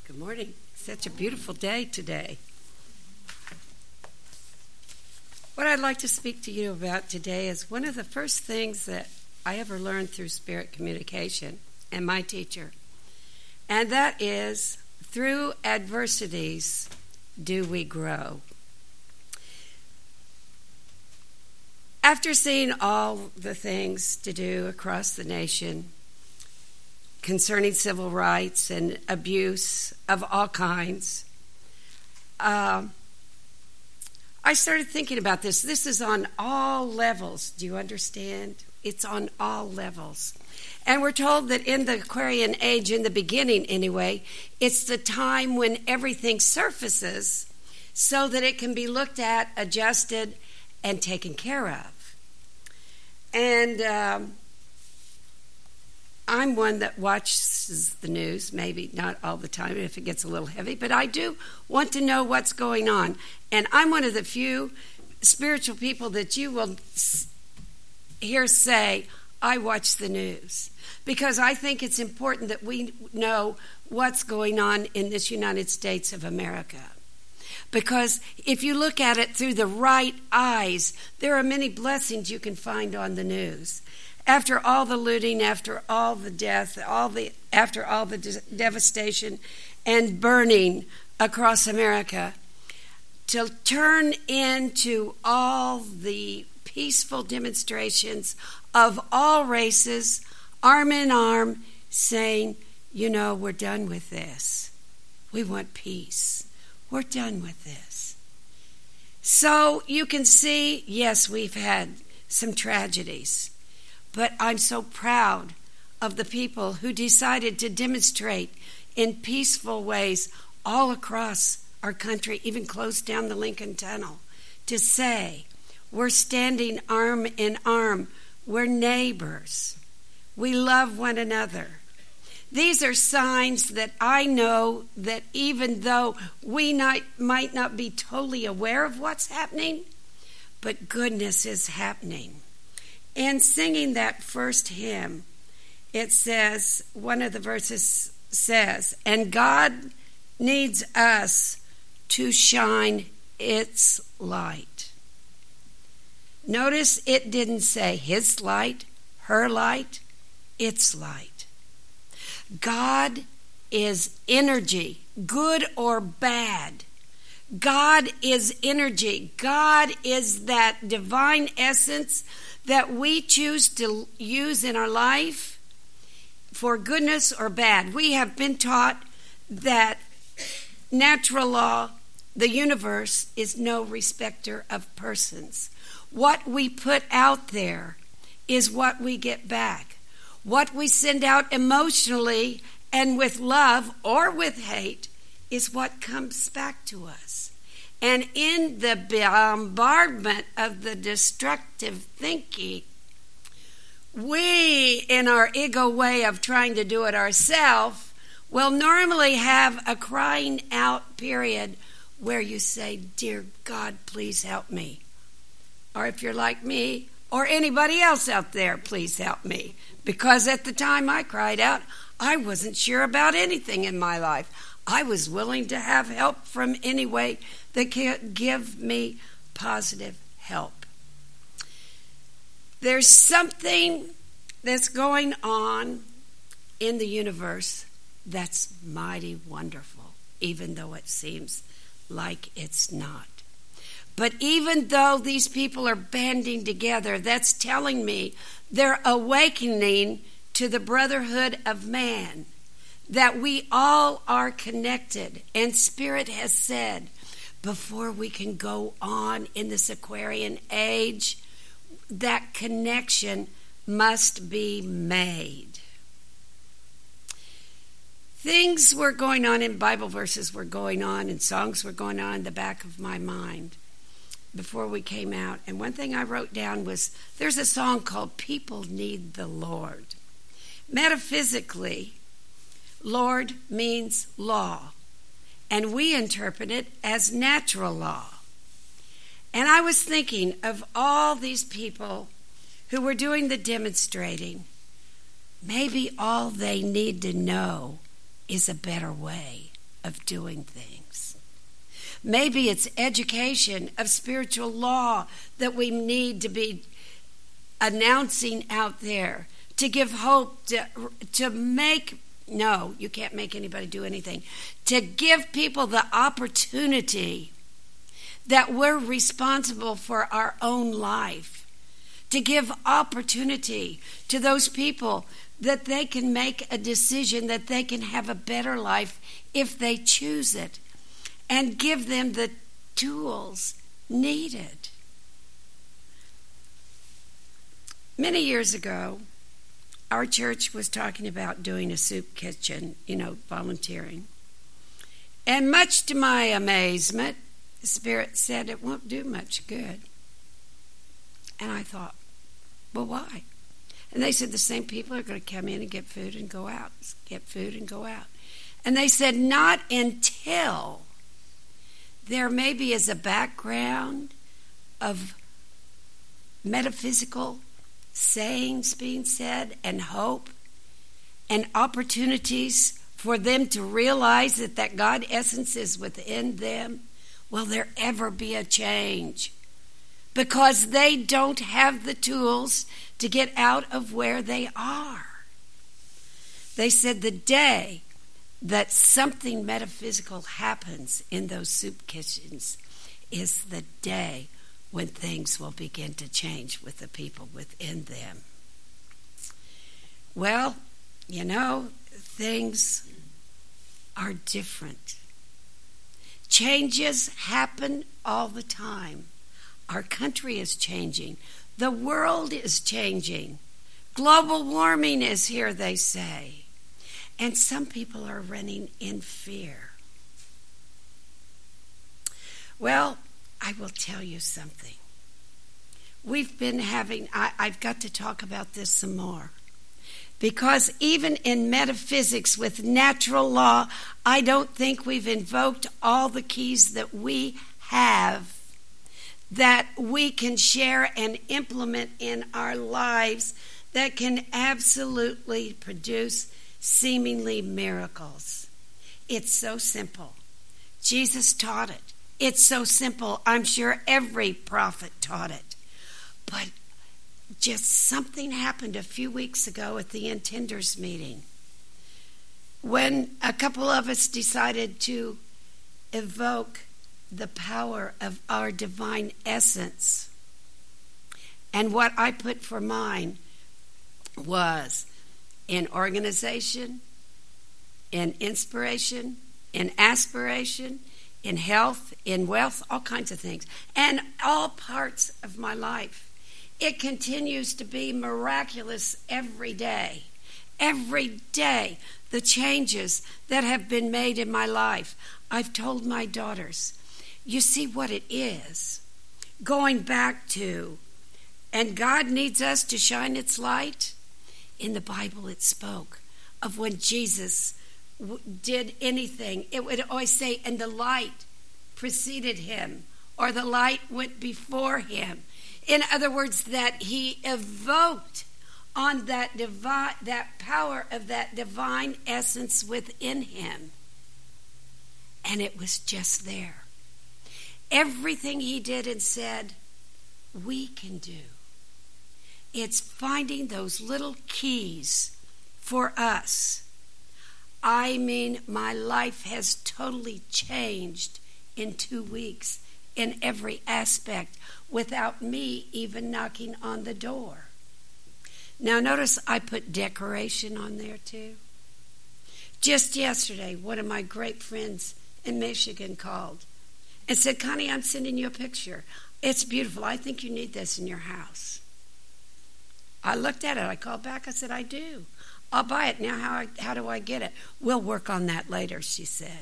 Good morning. Such a beautiful day today. What I'd like to speak to you about today is one of the first things that I ever learned through spirit communication and my teacher. And that is, through adversities do we grow. After seeing all the things to do across the nation concerning civil rights and abuse of all kinds, I started thinking about this. This is on all levels. Do you understand? It's on all levels. And we're told that in the Aquarian age, in the beginning anyway, it's the time when everything surfaces so that it can be looked at, adjusted, and taken care of. And I'm one that watches the news, maybe not all the time if it gets a little heavy, but I do want to know what's going on. And I'm one of the few spiritual people that you will hear say, I watch the news. Because I think it's important that we know what's going on in this United States of America. Because if you look at it through the right eyes, there are many blessings you can find on the news. After all the looting, after all the death, after all the devastation and burning across America, to turn into all the peaceful demonstrations of all races, arm in arm, saying, you know, we're done with this. We want peace. We're done with this. So you can see, yes, we've had some tragedies. But I'm so proud of the people who decided to demonstrate in peaceful ways all across our country, even close down the Lincoln Tunnel, to say, we're standing arm in arm. We're neighbors. We love one another. These are signs that I know that even though we might not be totally aware of what's happening, but goodness is happening. In singing that first hymn, it says, one of the verses says, and God needs us to shine its light. Notice it didn't say his light, her light, its light. God is energy, good or bad. God is energy. God is that divine essence that we choose to use in our life for goodness or bad. We have been taught that natural law, the universe, is no respecter of persons. What we put out there is what we get back. What we send out emotionally and with love or with hate is what comes back to us. And in the bombardment of the destructive thinking, we, in our ego way of trying to do it ourselves, will normally have a crying out period where you say, dear God, please help me. Or if you're like me, or anybody else out there, please help me. Because at the time I cried out, I wasn't sure about anything in my life. I was willing to have help from any way that could give me positive help. There's something that's going on in the universe that's mighty wonderful, even though it seems like it's not. But even though these people are banding together, that's telling me they're awakening to the brotherhood of man, that we all are connected. And Spirit has said, before we can go on in this Aquarian age, that connection must be made. Things were going on in Bible verses were going on and songs were going on in the back of my mind before we came out. And one thing I wrote down was, there's a song called People Need the Lord. Metaphysically, Lord means law, and we interpret it as natural law. And I was thinking of all these people who were doing the demonstrating. Maybe all they need to know is a better way of doing things. Maybe it's education of spiritual law that we need to be announcing out there to give hope, to make, no, you can't make anybody do anything, to give people the opportunity that we're responsible for our own life, to give opportunity to those people that they can make a decision that they can have a better life if they choose it, and give them the tools needed. Many years ago, our church was talking about doing a soup kitchen, volunteering. And much to my amazement, the Spirit said it won't do much good. And I thought, well, why? And they said the same people are going to come in and get food and go out, get food and go out. And they said not until there maybe is a background of metaphysical sayings being said and hope and opportunities for them to realize that God essence is within them, will there ever be a change? Because they don't have the tools to get out of where they are. They said the day that something metaphysical happens in those soup kitchens is the day when things will begin to change with the people within them. Well, things are different. Changes happen all the time. Our country is changing. The world is changing. Global warming is here, they say. And some people are running in fear. Well, I will tell you something. We've been I've got to talk about this some more. Because even in metaphysics with natural law, I don't think we've invoked all the keys that we have that we can share and implement in our lives that can absolutely produce seemingly miracles. It's so simple. Jesus taught it. It's so simple. I'm sure every prophet taught it. But just something happened a few weeks ago at the Intenders meeting when a couple of us decided to evoke the power of our divine essence. And what I put for mine was in organization, in inspiration, in aspiration, in health, in wealth, all kinds of things, and all parts of my life. It continues to be miraculous every day. Every day, the changes that have been made in my life. I've told my daughters, you see what it is. Going back to, and God needs us to shine its light. In the Bible it spoke of when Jesus did anything. It would always say, and the light preceded him, or the light went before him. In other words, that he evoked on that power of that divine essence within him. And it was just there. Everything he did and said, we can do. It's finding those little keys for us. I mean, my life has totally changed in 2 weeks in every aspect without me even knocking on the door. Now notice I put decoration on there too. Just yesterday, one of my great friends in Michigan called and said, Connie, I'm sending you a picture. It's beautiful. I think you need this in your house. I looked at it. I called back. I said, I do. I'll buy it. Now how do I get it? We'll work on that later, she said.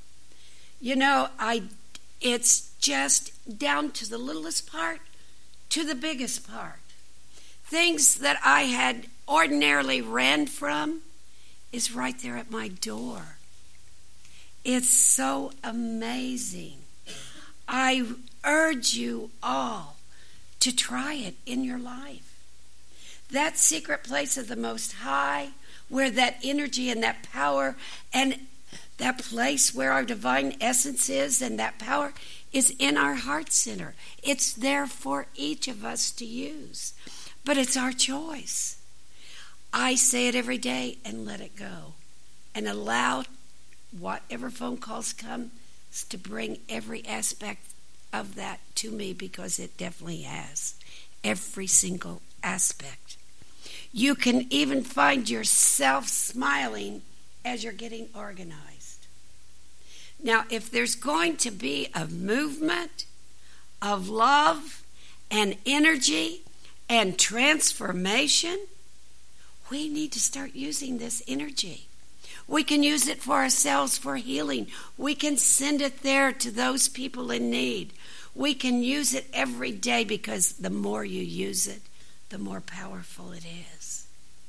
It's just down to the littlest part to the biggest part. Things that I had ordinarily ran from is right there at my door. It's so amazing. I urge you all to try it in your life. That secret place of the Most High, where that energy and that power and That place where our divine essence is and that power is in our heart center. It's there for each of us to use. But it's our choice. I say it every day and let it go. And allow whatever phone calls come to bring every aspect of that to me, because it definitely has. Every single aspect. You can even find yourself smiling as you're getting organized. Now, if there's going to be a movement of love and energy and transformation, we need to start using this energy. We can use it for ourselves for healing. We can send it there to those people in need. We can use it every day, because the more you use it, the more powerful it is.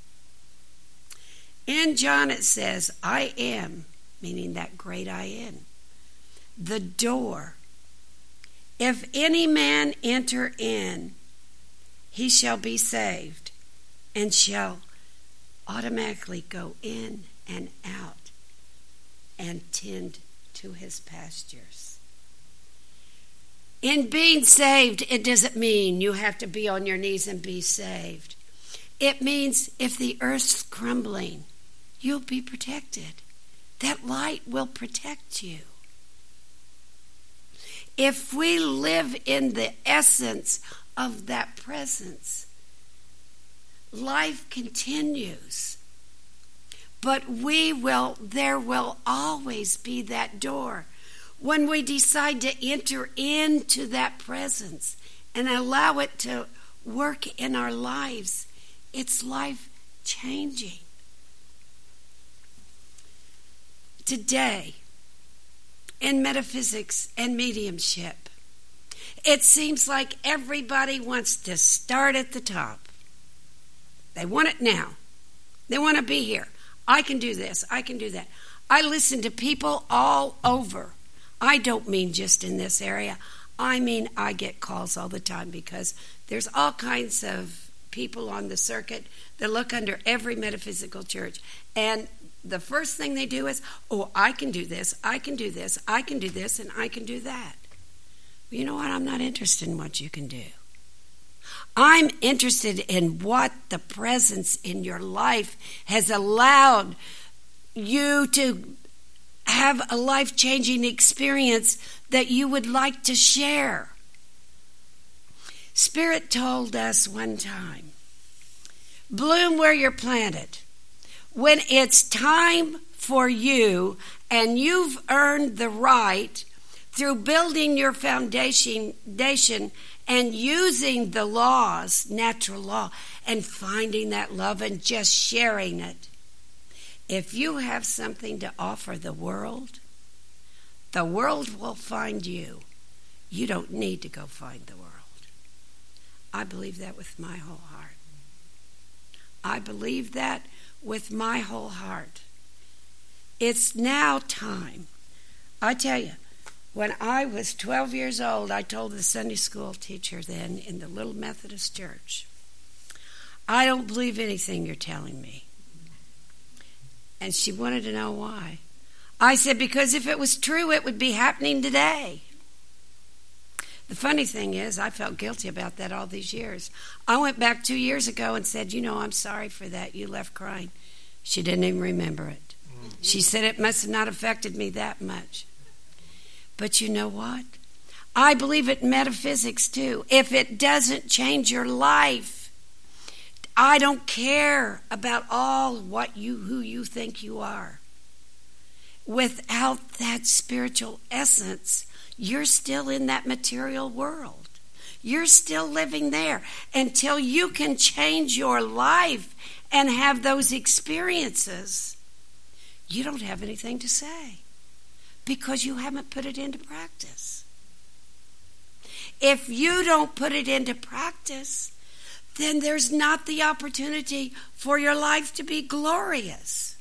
In John it says, I am, meaning that great I am, the door. If any man enter in, he shall be saved, and shall automatically go in and out and tend to his pastures. In being saved, it doesn't mean you have to be on your knees and be saved. It means if the earth's crumbling, you'll be protected. That light will protect you. If we live in the essence of that presence, life continues. But there will always be that door. When we decide to enter into that presence and allow it to work in our lives, it's life-changing. Today, in metaphysics and mediumship, it seems like everybody wants to start at the top. They want it now. They want to be here. I can do this. I can do that. I listen to people all over. I don't mean just in this area. I mean, I get calls all the time, because there's all kinds of people on the circuit that look under every metaphysical church. And the first thing they do is, oh, I can do this, I can do this, I can do this, and I can do that. Well, you know what? I'm not interested in what you can do. I'm interested in what the presence in your life has allowed you to have a life-changing experience that you would like to share. Spirit told us one time, bloom where you're planted. When it's time for you and you've earned the right through building your foundation and using the laws, natural law, and finding that love and just sharing it. If you have something to offer the world will find you. You don't need to go find the world. I believe that with my whole heart. I believe that with my whole heart. It's now time. I tell you, when I was 12 years old, I told the Sunday school teacher then in the little Methodist church, I don't believe anything you're telling me. And she wanted to know why. I said, because if it was true, it would be happening today. The funny thing is, I felt guilty about that all these years. I went back 2 years ago and said, I'm sorry for that. You left crying. She didn't even remember it. She said it must have not affected me that much. But you know what? I believe it in metaphysics too. If it doesn't change your life, I don't care about who you think you are. Without that spiritual essence, you're still in that material world. You're still living there until you can change your life and have those experiences. You don't have anything to say because you haven't put it into practice. If you don't put it into practice, then there's not the opportunity for your life to be glorious.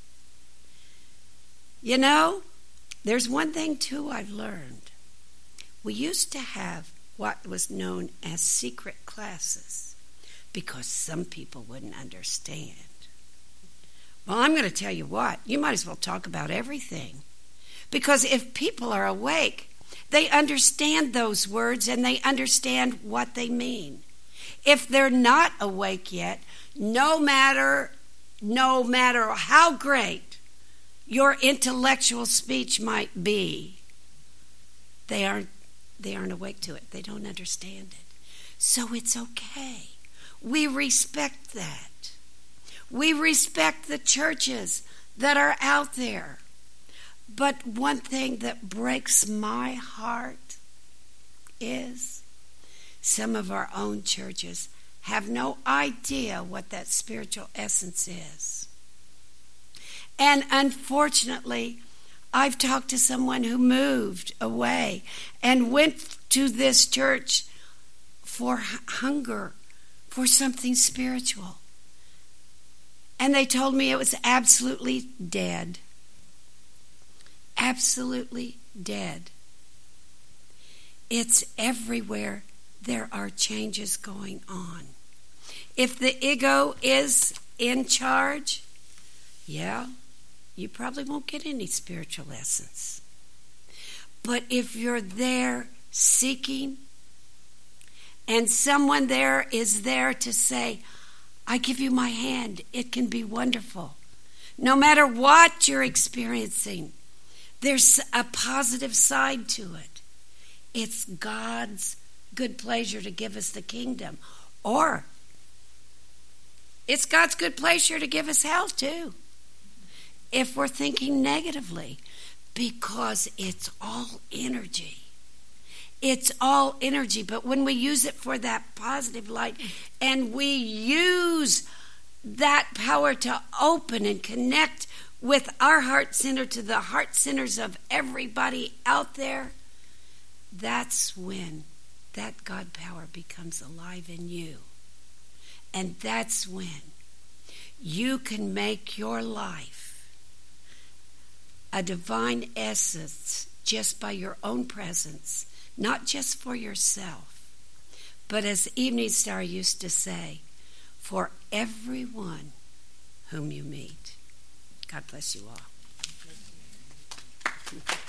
There's one thing too I've learned. We used to have what was known as secret classes because some people wouldn't understand. Well, I'm going to tell you what. You might as well talk about everything. Because if people are awake, they understand those words and they understand what they mean. If they're not awake yet, no matter how great your intellectual speech might be, they aren't awake to it. They don't understand it. So it's okay. We respect that. We respect the churches that are out there. But one thing that breaks my heart is some of our own churches have no idea what that spiritual essence is. And unfortunately, I've talked to someone who moved away and went to this church for hunger, for something spiritual. And they told me it was absolutely dead. Absolutely dead. It's everywhere there are changes going on. If the ego is in charge, you probably won't get any spiritual essence. But if you're there seeking, and someone there is there to say, I give you my hand, it can be wonderful. No matter what you're experiencing, there's a positive side to it. It's God's good pleasure to give us the kingdom. Or it's God's good pleasure to give us hell too, if we're thinking negatively, because it's all energy. It's all energy. But when we use it for that positive light and we use that power to open and connect with our heart center to the heart centers of everybody out there, that's when that God power becomes alive in you. And that's when you can make your life a divine essence just by your own presence, not just for yourself, but as Evening Star used to say, for everyone whom you meet. God bless you all.